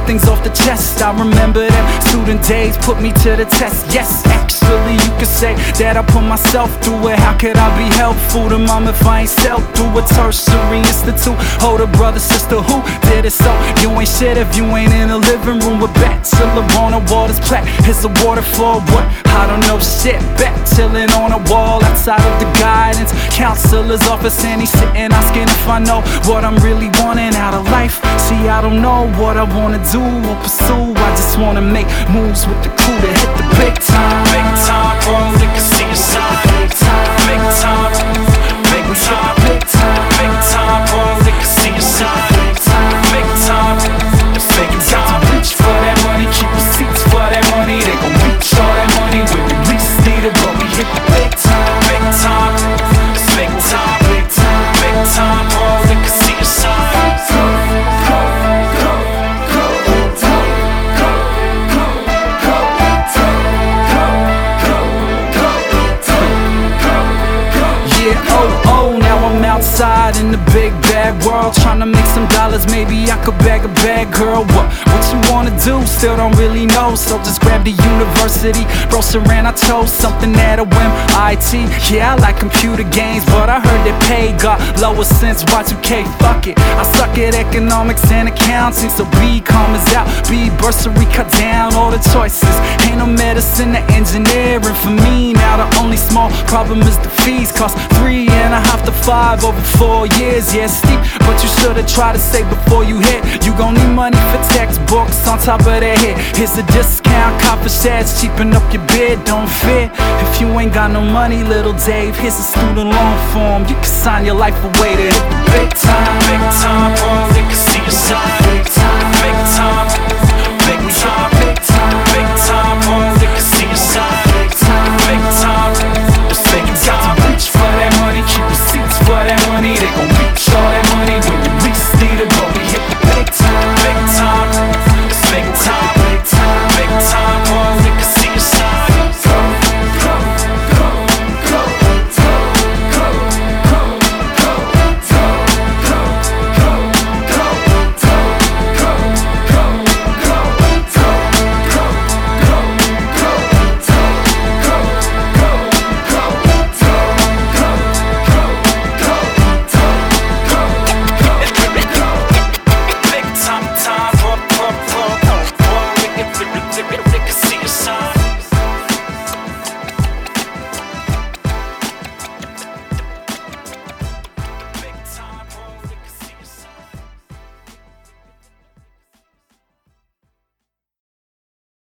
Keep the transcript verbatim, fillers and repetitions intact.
things off the chest. I remember them student days put me to the test. Yes, actually you could say that I put myself through it. How could I be helpful to mom if I ain't self through a tertiary institute? Older brother, sister, who did it so? You ain't shit if you ain't in a living room with bachelor on a water's plaque. Here's a waterfall, what? I don't know shit. Back chillin' on a wall outside of the guidance counselor's office, and he's sitting asking if I know what I'm really wanting out of life. See, I don't know what I wanna do or pursue. I just wanna make moves with the crew to hit the big time. Big time, bro, they can see your sign. Big time, big time, big time, big time, big time, bro, they can see your sign. Big time, big time, big time. Reach for that money, keep receipts for that money. They gon' reach all that money when we least need it, but we hit the big time. Big time, big time, big time, big time, bro, they can see your sign. Outside in the big bad world, tryna make some dollars, maybe I could bag a bag, girl. What, what you wanna do? Still don't really know, so just grab the university brochure and I chose something that'll win I T. Yeah, I like computer games, but I heard that pay got lower since Y two K. Fuck it, I suck at economics and accounting, so B Com is out. B bursary cut down all the choices. Ain't no medicine or engineering for me now. The only small problem is the fees, cost three and a half to five over four years. Yeah, steep, but you should've tried to save before you hit. You gon' need money for textbooks on top of that hit. Here's a discount, copper shares, cheapen up your bid, don't fit. If you ain't got no money, little Dave, here's a student loan form. You can sign your life away to hit the big time. Big time, bro, they can see your sign.